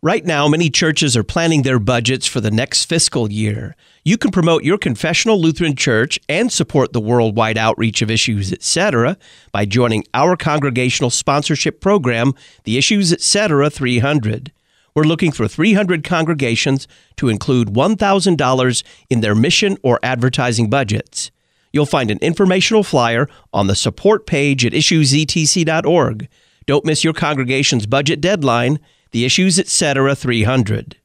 Right now, many churches are planning their budgets for the next fiscal year. You can promote your confessional Lutheran church and support the worldwide outreach of Issues Etc. by joining our congregational sponsorship program, the Issues Etc. 300. We're looking for 300 congregations to include $1,000 in their mission or advertising budgets. You'll find an informational flyer on the support page at issuesetc.org. Don't miss your congregation's budget deadline, the Issues Etc. 300.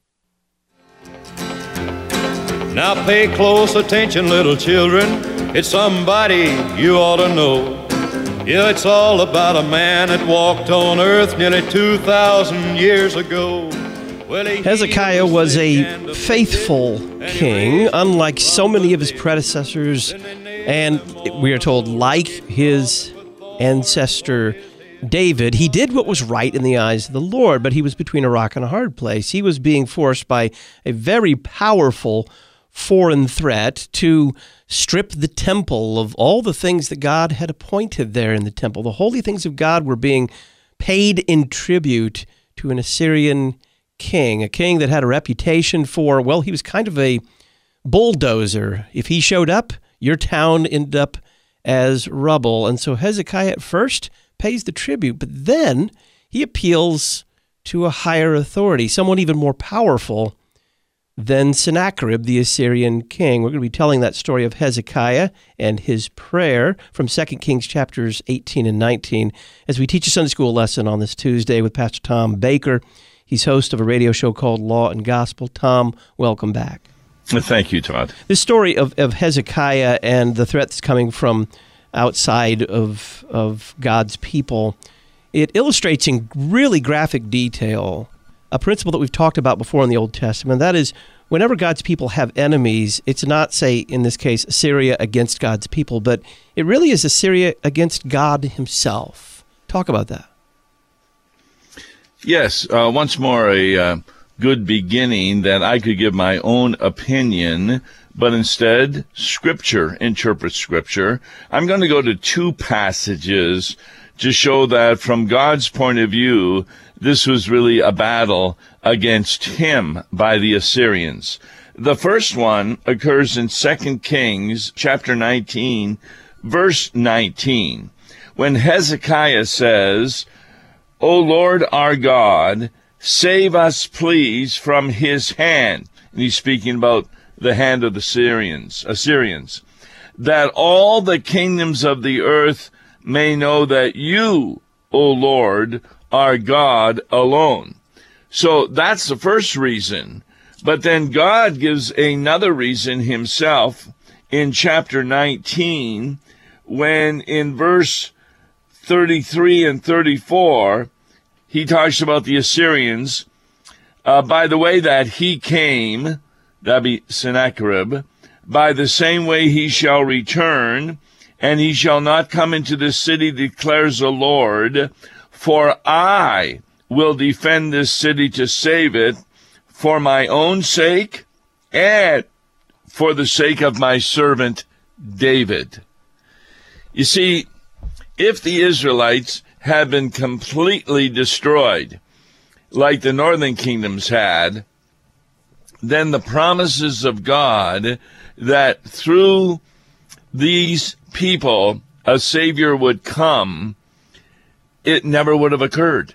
Now pay close attention, little children. It's somebody you ought to know. Yeah, it's all about a man that walked on earth nearly 2,000 years ago. Hezekiah was a faithful king, unlike so many of his predecessors, and we are told, like his ancestor David, he did what was right in the eyes of the Lord, but he was between a rock and a hard place. He was being forced by a very powerful foreign threat to strip the temple of all the things that God had appointed there in the temple. The holy things of God were being paid in tribute to an Assyrian king, a king that had a reputation for, well, he was kind of a bulldozer. If he showed up, your town ended up as rubble. And so Hezekiah at first pays the tribute, but then he appeals to a higher authority, someone even more powerful than Sennacherib, the Assyrian king. We're going to be telling that story of Hezekiah and his prayer from 2 Kings chapters 18 and 19 as we teach a Sunday school lesson on this Tuesday with Pastor Tom Baker. He's host of a radio show called Law and Gospel. Tom, welcome back. Thank you, Todd. This story of Hezekiah and the threat that's coming from outside of God's people, it illustrates in really graphic detail a principle that we've talked about before in the Old Testament. That is, whenever God's people have enemies, it's not, say, in this case, Assyria against God's people, but it really is Assyria against God himself. Talk about that. Yes, once more, a good beginning that I could give my own opinion, but instead, Scripture interprets Scripture. I'm going to go to two passages to show that from God's point of view, this was really a battle against him by the Assyrians. The first one occurs in 2 Kings chapter 19, verse 19, when Hezekiah says, "O Lord our God, save us, please, from his hand." And he's speaking about the hand of the Assyrians, "that all the kingdoms of the earth may know that you, O Lord, are God alone." So that's the first reason. But then God gives another reason himself in chapter 19, when in verse 33 and 34, he talks about the Assyrians, by the way that he came, that'd be Sennacherib, by the same way he shall return, and he shall not come into this city, declares the Lord, for I will defend this city to save it for my own sake and for the sake of my servant David. You see, if the Israelites had been completely destroyed, like the northern kingdoms had, then the promises of God that through these people a Savior would come, it never would have occurred.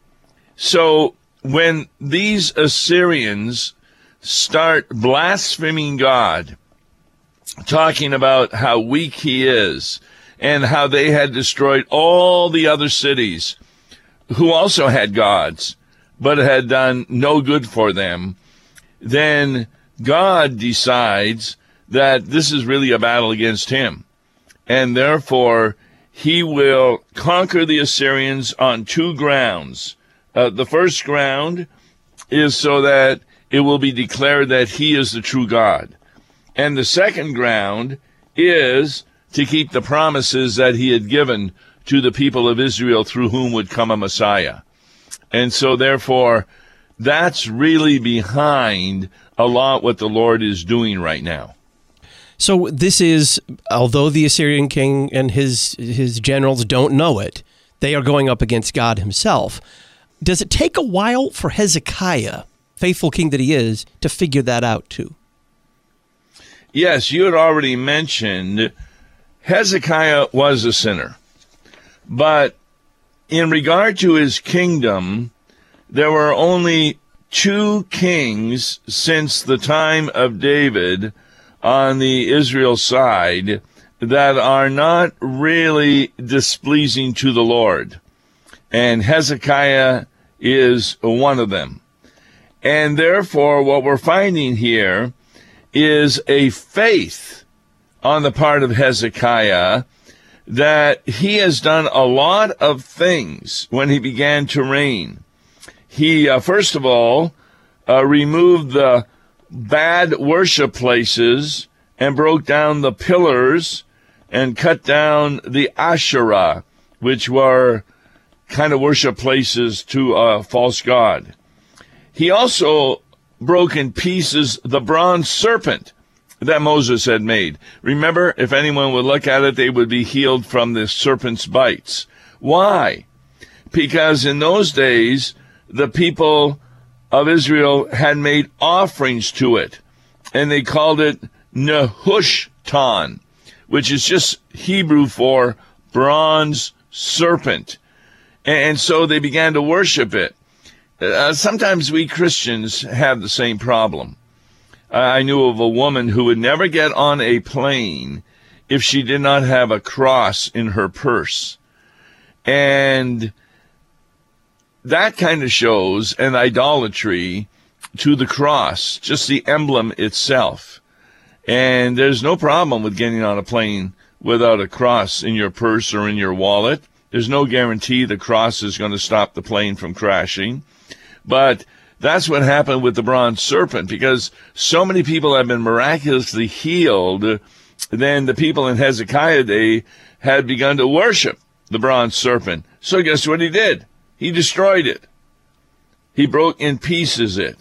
So when these Assyrians start blaspheming God, talking about how weak he is, and how they had destroyed all the other cities who also had gods, but had done no good for them, then God decides that this is really a battle against him. And therefore, he will conquer the Assyrians on two grounds. The first ground is so that it will be declared that he is the true God. And the second ground is to keep the promises that he had given to the people of Israel through whom would come a Messiah. And so therefore, that's really behind a lot what the Lord is doing right now. So this is, although the Assyrian king and his generals don't know it, they are going up against God himself. Does it take a while for Hezekiah, faithful king that he is, to figure that out too? Yes, you had already mentioned Hezekiah was a sinner. But in regard to his kingdom, there were only 2 kings since the time of David on the Israel side that are not really displeasing to the Lord. And Hezekiah is one of them. And therefore, what we're finding here is a faith on the part of Hezekiah that he has done a lot of things when he began to reign. He, first of all, removed the bad worship places and broke down the pillars and cut down the Asherah, which were kind of worship places to a false god. He also broke in pieces the bronze serpent that Moses had made. Remember, if anyone would look at it, they would be healed from the serpent's bites. Why? Because in those days, the people of Israel had made offerings to it, and they called it Nehushtan, which is just Hebrew for bronze serpent. And so they began to worship it. Sometimes we Christians have the same problem. I knew of a woman who would never get on a plane if she did not have a cross in her purse. And that kind of shows an idolatry to the cross, just the emblem itself. And there's no problem with getting on a plane without a cross in your purse or in your wallet. There's no guarantee the cross is going to stop the plane from crashing. But that's what happened with the bronze serpent, because so many people have been miraculously healed. Then the people in Hezekiah day had begun to worship the bronze serpent. So guess what he did? He destroyed it. He broke in pieces it.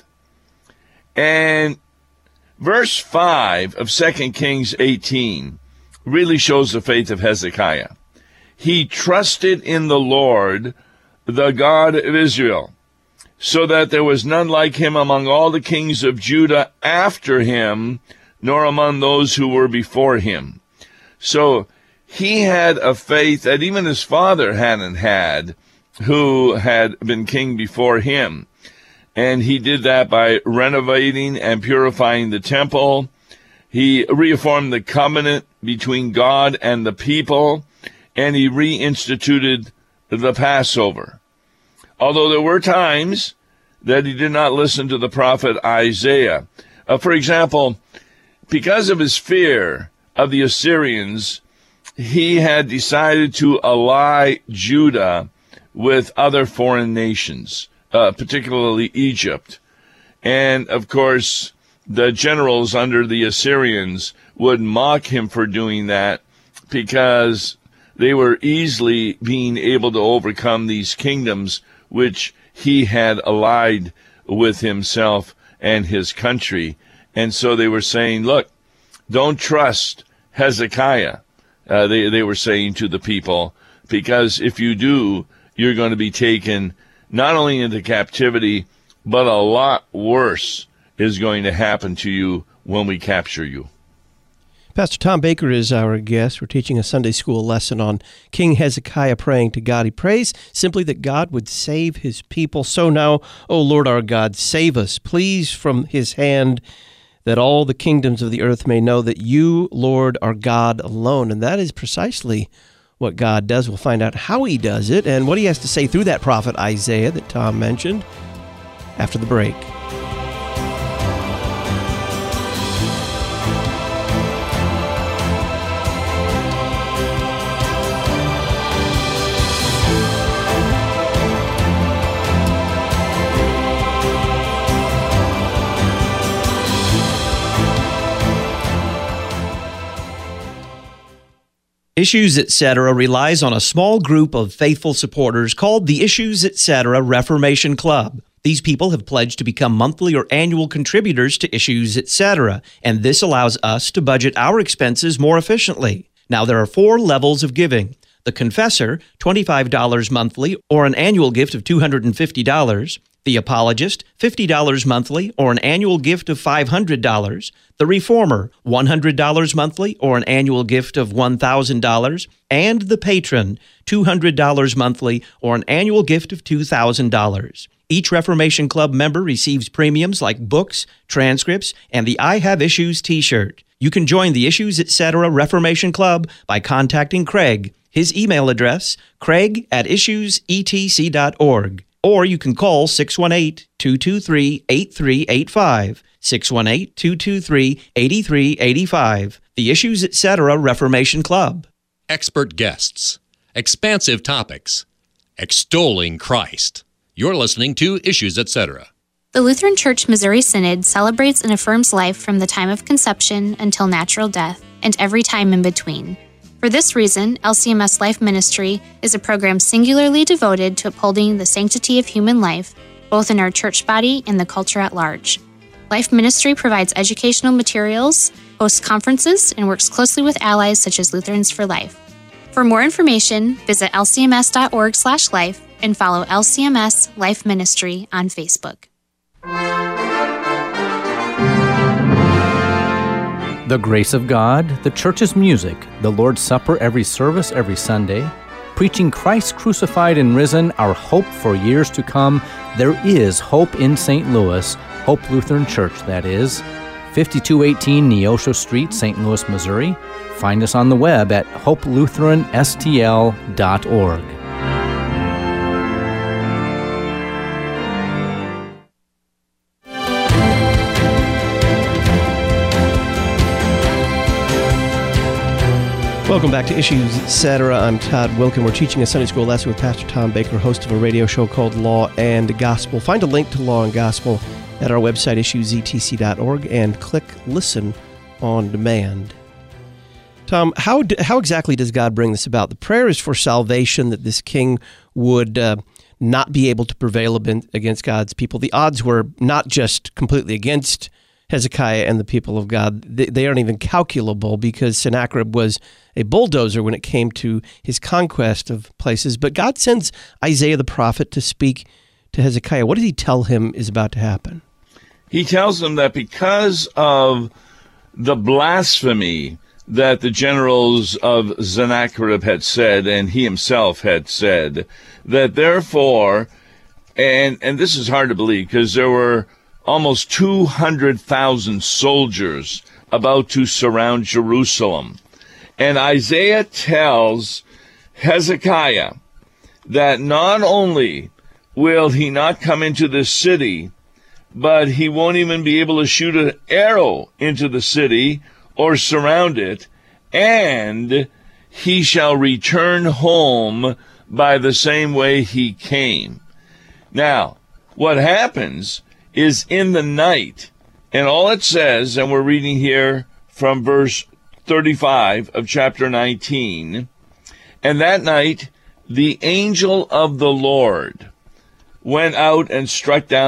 And verse 5 of 2 Kings 18 really shows the faith of Hezekiah. He trusted in the Lord, the God of Israel, so that there was none like him among all the kings of Judah after him, nor among those who were before him. So he had a faith that even his father hadn't had, who had been king before him. And he did that by renovating and purifying the temple. He reaffirmed the covenant between God and the people, and he reinstituted the Passover. Although there were times that he did not listen to the prophet Isaiah. For example, because of his fear of the Assyrians, he had decided to ally Judah with other foreign nations, particularly Egypt. And, of course, the generals under the Assyrians would mock him for doing that because they were easily being able to overcome these kingdoms which he had allied with himself and his country. And so they were saying, look, don't trust Hezekiah, they were saying to the people, because if you do, you're going to be taken not only into captivity, but a lot worse is going to happen to you when we capture you. Pastor Tom Baker is our guest. We're teaching a Sunday school lesson on King Hezekiah praying to God. He prays simply that God would save his people. So now, O Lord our God, save us, please, from his hand, that all the kingdoms of the earth may know that you, Lord, are God alone. And that is precisely what God does. We'll find out how he does it and what he has to say through that prophet Isaiah that Tom mentioned after the break. Issues Etc. relies on a small group of faithful supporters called the Issues Etc. Reformation Club. These people have pledged to become monthly or annual contributors to Issues Etc., and this allows us to budget our expenses more efficiently. Now, there are 4 levels of giving. The Confessor, $25 monthly or an annual gift of $250. The Apologist, $50 monthly or an annual gift of $500. The Reformer, $100 monthly or an annual gift of $1,000. And the Patron, $200 monthly or an annual gift of $2,000. Each Reformation Club member receives premiums like books, transcripts, and the I Have Issues t-shirt. You can join the Issues Etc. Reformation Club by contacting Craig. His email address, craig@issuesetc.org. Or you can call 618-223-8385, 618-223-8385. The Issues Etc. Reformation Club. Expert guests, expansive topics, extolling Christ. You're listening to Issues Etc. The Lutheran Church Missouri Synod celebrates and affirms life from the time of conception until natural death and every time in between. For this reason, LCMS Life Ministry is a program singularly devoted to upholding the sanctity of human life, both in our church body and the culture at large. Life Ministry provides educational materials, hosts conferences, and works closely with allies such as Lutherans for Life. For more information, visit lcms.org/life and follow LCMS Life Ministry on Facebook. The grace of God, the church's music, the Lord's Supper every service every Sunday, preaching Christ crucified and risen, our hope for years to come. There is hope in St. Louis, Hope Lutheran Church, that is, 5218 Neosho Street, St. Louis, Missouri. Find us on the web at hopelutheranstl.org. Welcome back to Issues Etc. I'm Todd Wilkin. We're teaching a Sunday school lesson with Pastor Tom Baker, host of a radio show called Law and Gospel. Find a link to Law and Gospel at our website, issuesetc.org, and click Listen on Demand. Tom, how exactly does God bring this about? The prayer is for salvation, that this king would not be able to prevail against God's people. The odds were not just completely against Hezekiah and the people of God. They aren't even calculable, because Sennacherib was a bulldozer when it came to his conquest of places. But God sends Isaiah the prophet to speak to Hezekiah. What does he tell him is about to happen? He tells him that because of the blasphemy that the generals of Sennacherib had said, and he himself had said, that therefore, and this is hard to believe, because there were almost 200,000 soldiers about to surround Jerusalem. And Isaiah tells Hezekiah that not only will he not come into this city, but he won't even be able to shoot an arrow into the city or surround it, and he shall return home by the same way he came. Now, what happens is in the night, and all it says, and we're reading here from verse 35 of chapter 19, and that night the angel of the Lord went out and struck down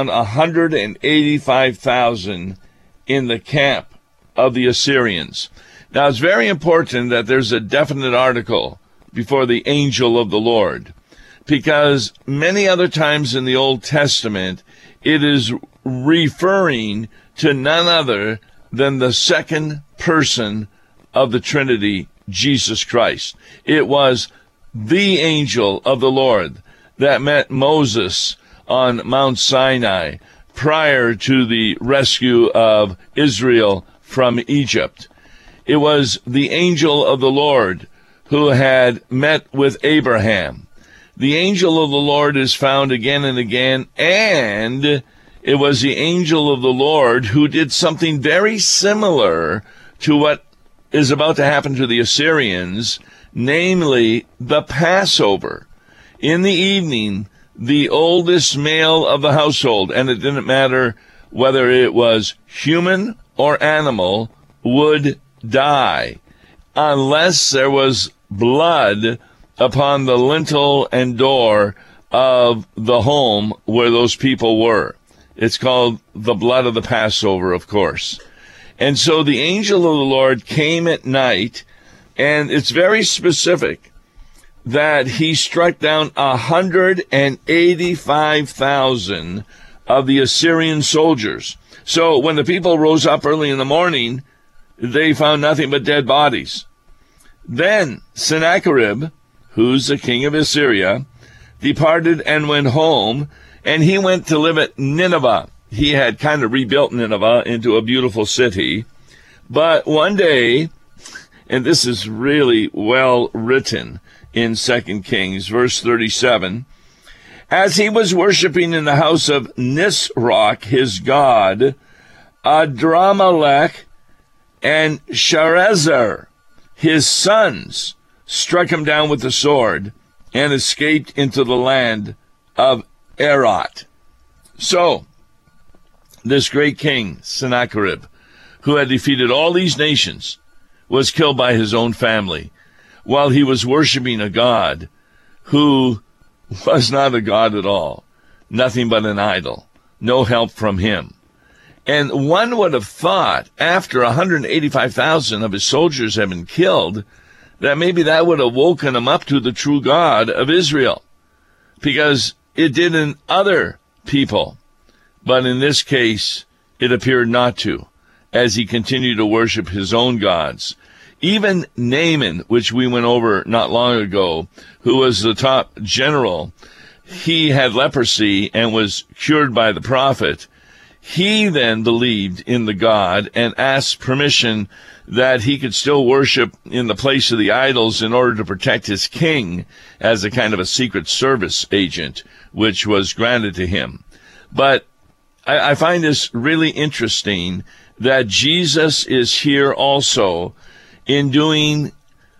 185,000 in the camp of the Assyrians. Now, it's very important that there's a definite article before the angel of the Lord, because many other times in the Old Testament, it is referring to none other than the second person of the Trinity, Jesus Christ. It was the angel of the Lord that met Moses on Mount Sinai prior to the rescue of Israel from Egypt. It was the angel of the Lord who had met with Abraham. The angel of the Lord is found again and again, and it was the angel of the Lord who did something very similar to what is about to happen to the Assyrians, namely the Passover. In the evening, the oldest male of the household, and it didn't matter whether it was human or animal, would die unless there was blood upon the lintel and door of the home where those people were. It's called the blood of the Passover, of course. And so the angel of the Lord came at night, and it's very specific that he struck down 185,000 of the Assyrian soldiers. So when the people rose up early in the morning, they found nothing but dead bodies. Then Sennacherib, who's the king of Assyria, departed and went home, and he went to live at Nineveh. He had kind of rebuilt Nineveh into a beautiful city. But one day, and this is really well written in 2 Kings, verse 37, as he was worshiping in the house of Nisroch, his god, Adramelech and Sharezer, his sons, struck him down with the sword and escaped into the land of Erat. So, this great king, Sennacherib, who had defeated all these nations, was killed by his own family while he was worshiping a god who was not a god at all, nothing but an idol, no help from him. And one would have thought, after 185,000 of his soldiers had been killed, that maybe that would have woken him up to the true God of Israel, because it did in other people. But in this case, it appeared not to, as he continued to worship his own gods. Even Naaman, which we went over not long ago, who was the top general, he had leprosy and was cured by the prophet. He then believed in the God and asked permission that he could still worship in the place of the idols in order to protect his king as a kind of a secret service agent, which was granted to him. But I find this really interesting that Jesus is here also in doing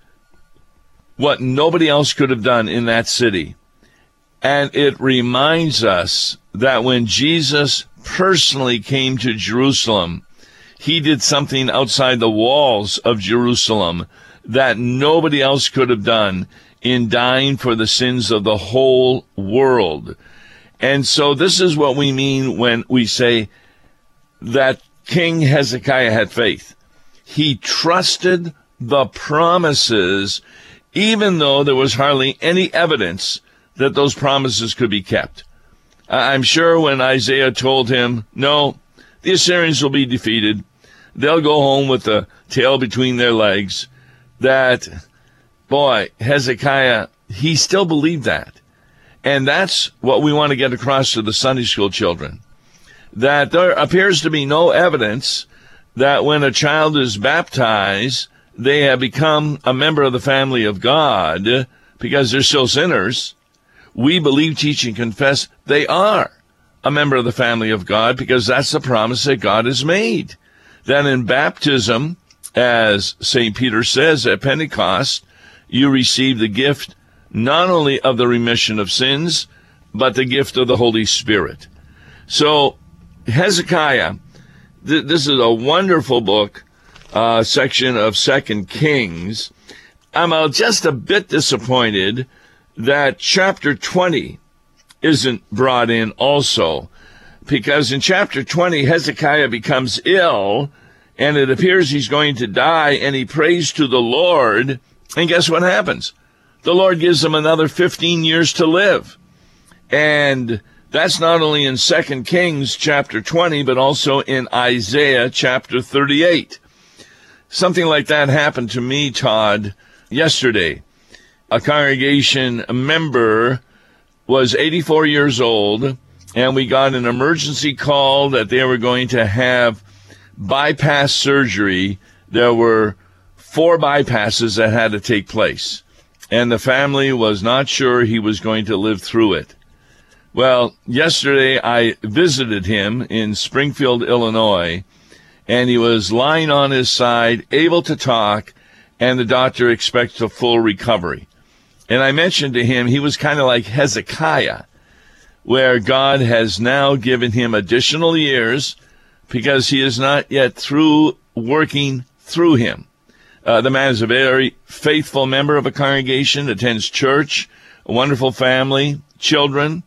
what nobody else could have done in that city. And it reminds us that when Jesus personally came to Jerusalem, he did something outside the walls of Jerusalem that nobody else could have done in dying for the sins of the whole world. And so this is what we mean when we say that King Hezekiah had faith. He trusted the promises, even though there was hardly any evidence that those promises could be kept. I'm sure when Isaiah told him, no, the Assyrians will be defeated, they'll go home with the tail between their legs, that, boy, Hezekiah, he still believed that. And that's what we want to get across to the Sunday school children, that there appears to be no evidence that when a child is baptized, they have become a member of the family of God because they're still sinners. We believe, teach, and confess they are a member of the family of God because that's the promise that God has made. That in baptism, as St. Peter says at Pentecost, you receive the gift not only of the remission of sins, but the gift of the Holy Spirit. So Hezekiah, this is a wonderful book, section of 2 Kings. I'm just a bit disappointed that chapter 20 isn't brought in also, because in chapter 20, Hezekiah becomes ill, and it appears he's going to die, and he prays to the Lord, and guess what happens? The Lord gives him another 15 years to live. And that's not only in 2 Kings chapter 20, but also in Isaiah chapter 38. Something like that happened to me, Todd, yesterday. A congregation member was 84 years old, and we got an emergency call that they were going to have bypass surgery. There were 4 bypasses that had to take place, and the family was not sure he was going to live through it. Well, yesterday I visited him in Springfield, Illinois, and he was lying on his side, able to talk, and the doctor expects a full recovery. And I mentioned to him he was kind of like Hezekiah, where God has now given him additional years because he is not yet through working through him. The man is a very faithful member of a congregation, attends church, a wonderful family, children,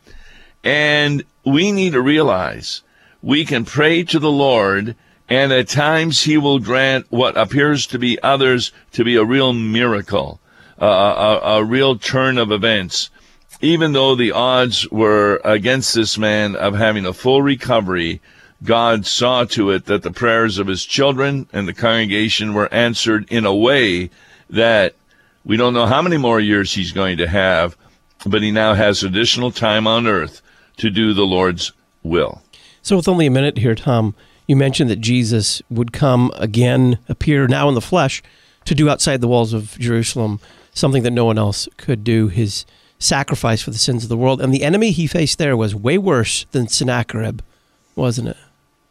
and we need to realize we can pray to the Lord, and at times he will grant what appears to be others to be a real miracle. a real turn of events. Even though the odds were against this man of having a full recovery, God saw to it that the prayers of his children and the congregation were answered in a way that we don't know how many more years he's going to have, but he now has additional time on earth to do the Lord's will. So with only a minute here, Tom, you mentioned that Jesus would come again, appear now in the flesh, to do outside the walls of Jerusalem something that no one else could do, his sacrifice for the sins of the world. And the enemy he faced there was way worse than Sennacherib, wasn't it?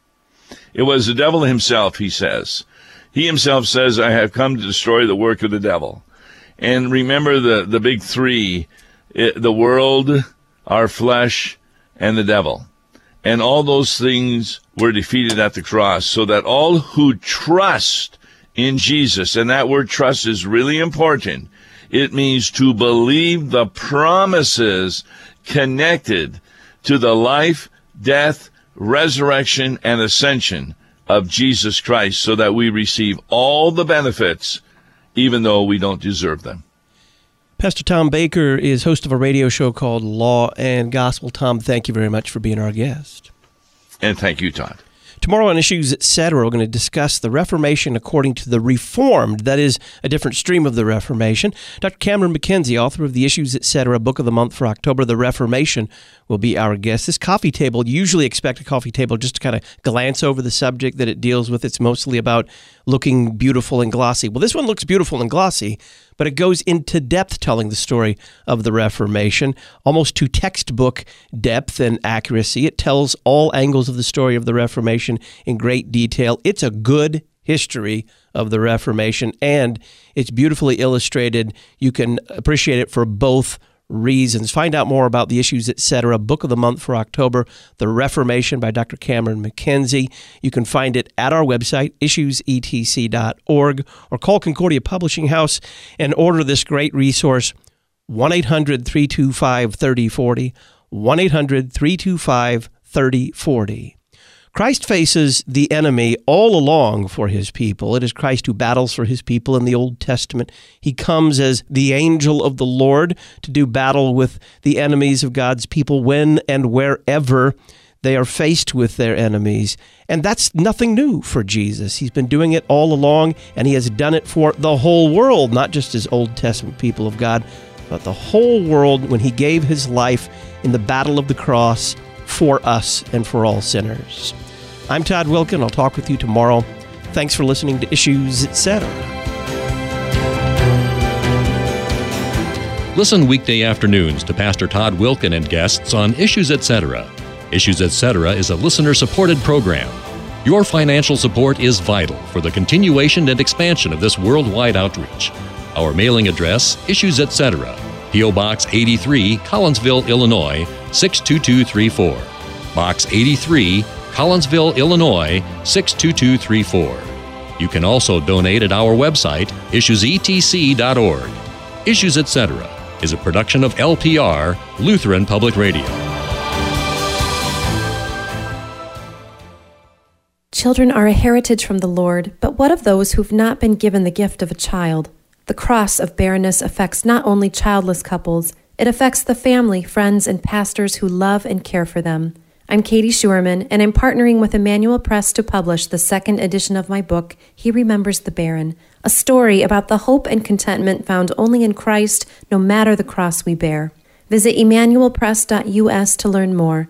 It was the devil himself, he says. He himself says, I have come to destroy the work of the devil. And remember the big three, the world, our flesh, and the devil. And all those things were defeated at the cross, so that all who trust in Jesus, and that word trust is really important. It means to believe the promises connected to the life, death, resurrection, and ascension of Jesus Christ, so that we receive all the benefits, even though we don't deserve them. Pastor Tom Baker is host of a radio show called Law and Gospel. Tom, thank you very much for being our guest. And thank you, Todd. Tomorrow on Issues Etc., we're going to discuss the Reformation according to the Reformed, that is, a different stream of the Reformation. Dr. Cameron McKenzie, author of the Issues Etc. Book of the Month for October, The Reformation, will be our guest. This coffee table, you usually expect a coffee table just to kind of glance over the subject that it deals with. It's mostly about looking beautiful and glossy. Well, this one looks beautiful and glossy, but it goes into depth telling the story of the Reformation, almost to textbook depth and accuracy. It tells all angles of the story of the Reformation in great detail. It's a good history of the Reformation, and it's beautifully illustrated. You can appreciate it for both reasons. Find out more about the Issues Etc. Book of the Month for October, The Reformation by Dr. Cameron McKenzie. You can find it at our website, issuesetc.org, or call Concordia Publishing House and order this great resource, 1-800-325-3040, 1-800-325-3040. Christ faces the enemy all along for his people. It is Christ who battles for his people in the Old Testament. He comes as the angel of the Lord to do battle with the enemies of God's people when and wherever they are faced with their enemies. And that's nothing new for Jesus. He's been doing it all along, and he has done it for the whole world, not just his Old Testament people of God, but the whole world when he gave his life in the battle of the cross for us and for all sinners. I'm Todd Wilken. I'll talk with you tomorrow. Thanks for listening to Issues Etc. Listen weekday afternoons to Pastor Todd Wilken and guests on Issues Etc. Issues Etc. is a listener-supported program. Your financial support is vital for the continuation and expansion of this worldwide outreach. Our mailing address, Issues Etc., P.O. Box 83, Collinsville, Illinois, 62234. Box 83, Collinsville, Illinois, 62234. You can also donate at our website, issuesetc.org. Issues Etc. is a production of LPR, Lutheran Public Radio. Children are a heritage from the Lord, but what of those who've not been given the gift of a child? The cross of barrenness affects not only childless couples, it affects the family, friends, and pastors who love and care for them. I'm Katie Schuerman, and I'm partnering with Emmanuel Press to publish the second edition of my book, He Remembers the Barren, a story about the hope and contentment found only in Christ, no matter the cross we bear. Visit emmanuelpress.us to learn more.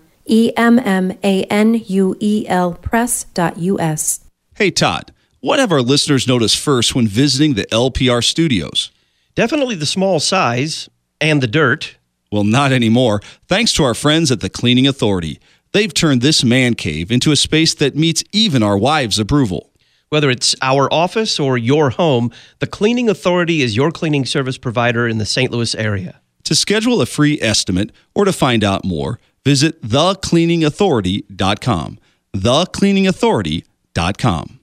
EMMANUEL press.us. Hey, Todd. What have our listeners noticed first when visiting the LPR studios? Definitely the small size and the dirt. Well, not anymore. Thanks to our friends at the Cleaning Authority. They've turned this man cave into a space that meets even our wives' approval. Whether it's our office or your home, the Cleaning Authority is your cleaning service provider in the St. Louis area. To schedule a free estimate or to find out more, visit thecleaningauthority.com. thecleaningauthority.com.